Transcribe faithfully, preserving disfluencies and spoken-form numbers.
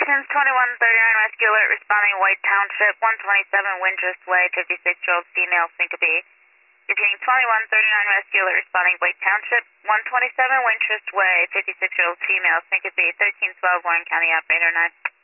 Citizens twenty-one thirty-nine Rescue Alert responding White Township, one twenty-seven Windrest Way, fifty-six-year-old female syncope. Repeating twenty-one thirty-nine Rescue Alert responding White Township, one twenty-seven Windrest Way, fifty-six-year-old female syncope, thirteen twelve Warren County Operator nine.